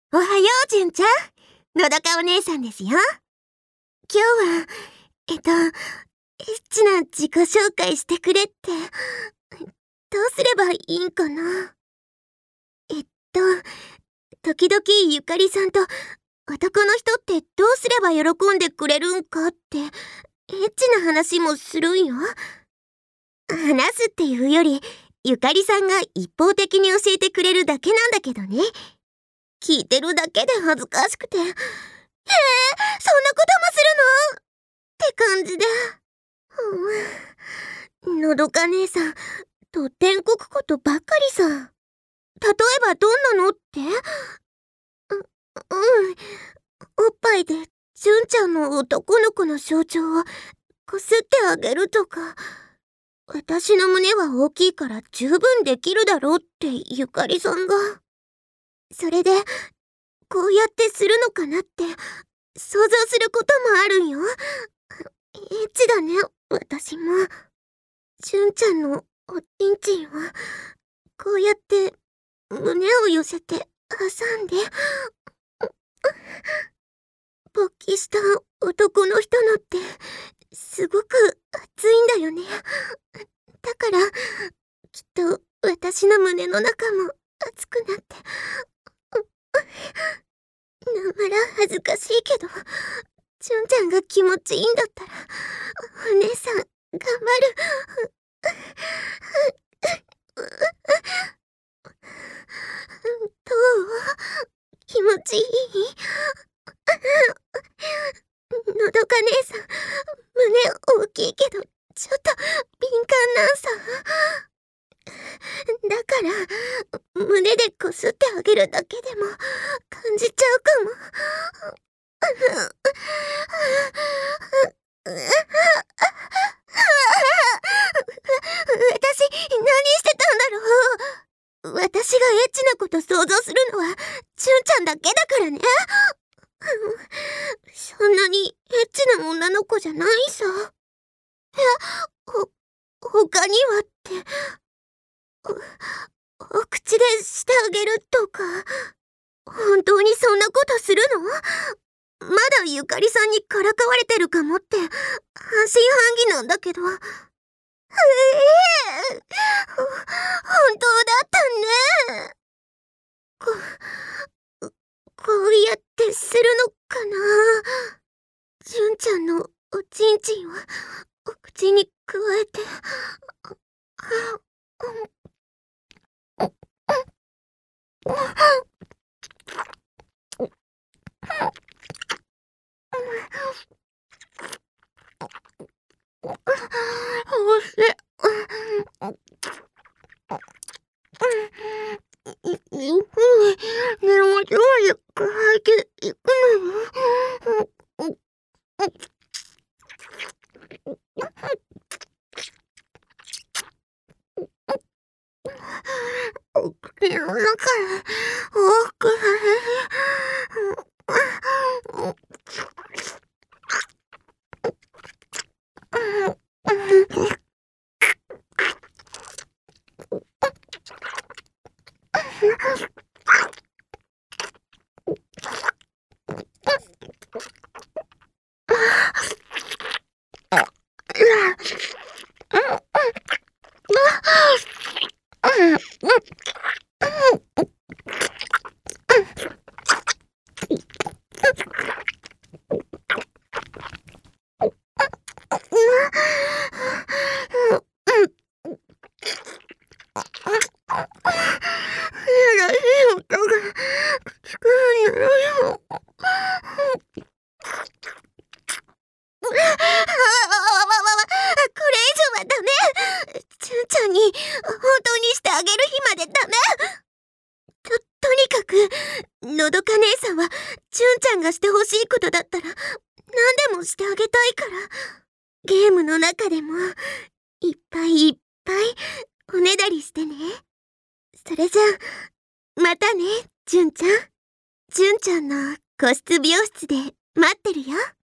おはよう、じゅんちゃん。のどかお姉さんですよ。今日は、エッチな自己紹介してくれって、どうすればいいんかな。時々ゆかりさんと男の人ってどうすれば喜んでくれるんかって、エッチな話もするんよ。話すっていうより、ゆかりさんが一方的に教えてくれるだけなんだけどね。聞いてるだけで恥ずかしくて、そんなこともするのって感じで。のどか姉さん、とてんこくことばっかりさ。例えばどんなのって？おっぱいでじゅんちゃんの男の子の象徴をこすってあげるとか、私の胸は大きいから十分できるだろうってゆかりさんが。それで、こうやってするのかなって想像することもあるんよ。エッチだね、私も。じゅんちゃんのおちんちんをこうやって胸を寄せて挟んで、勃起した男の人のってすごく熱いんだよね。だからきっと私の胸の中も熱くなって、なまら恥ずかしいけど、じゅんちゃんが気持ちいいんだったらお姉さん頑張る。どう？気持ちいい？のどか姉さん、胸大きいけどちょっと敏感なんさ。だから胸でこすってあげるだけでも感じちゃうかも。私何してたんだろう。私がエッチなこと想像するのはじゅんちゃんだけだからね。そんなにエッチな女の子じゃないさ。他にはって、お口でしてあげるとか、本当にそんなことするの？まだゆかりさんにからかわれてるかもって半信半疑なんだけど。本当だったね。こうやってするのかな。じゅんちゃんのおちんちんをお口にくわえて。おいしい。寝るまではゆっくり吐いていくのよ。お口の中で大きくさせて。らしい音が聞こえるのよ。これ以上はダメ。じゅんちゃんに本当にしてあげる日までダメ。とにかくのどか姉さんはじゅんちゃんがしてほしいことだったら何でもしてあげたいから、ゲームの中でもいっぱいいっぱいおねだりしてね。それじゃあまたね、じゅんちゃん。じゅんちゃんの個室美容室で待ってるよ。